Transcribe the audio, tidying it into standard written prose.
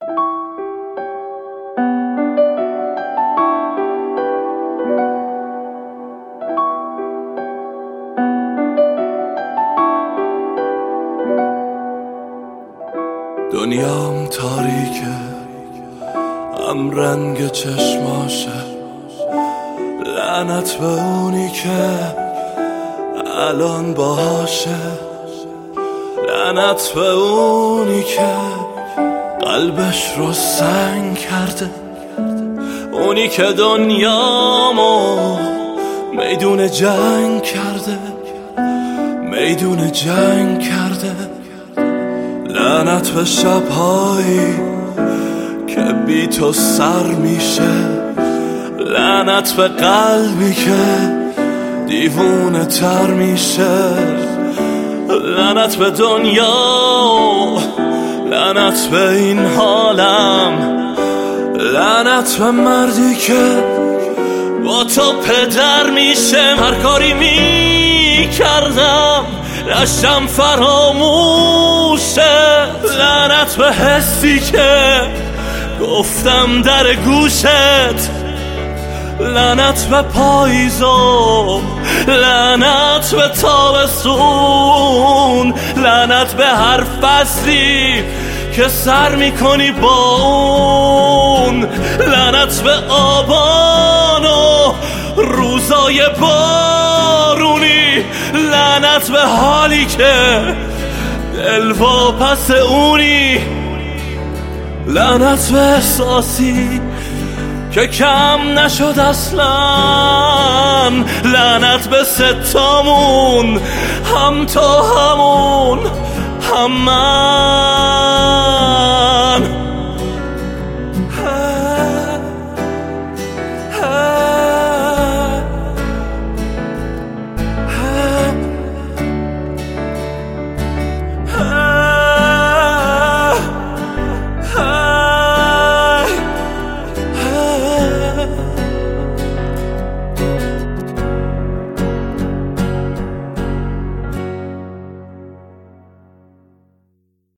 دنیام تاریکه، هم رنگ چشماشه، لعنت به اونی که الان باهاشه، لعنت به اونی که قلبش رو سنگ کرده، اونی که دنیامو میدون جنگ کرده، میدون جنگ کرده. لعنت به شبهایی که بی تو سر میشه، لعنت به قلبی که دیوونه تر میشه، لعنت به دنیا، لعنت به این حالم، لعنت به مردی که با تو پدر میشه. هر کاری میکردم داشتم فراموشه، لعنت به حسی که گفتم در گوشت، لعنت به پاییزو، لعنت به تابستون، لعنت به هر فصلی که سر میکنی با اون، لعنت به آبان و روزای بارونی، لعنت به حالی که دل واپس اونی، لعنت به احساسی که کم نشد اصلا، لعنت به ستامون، هم تو همون هم من.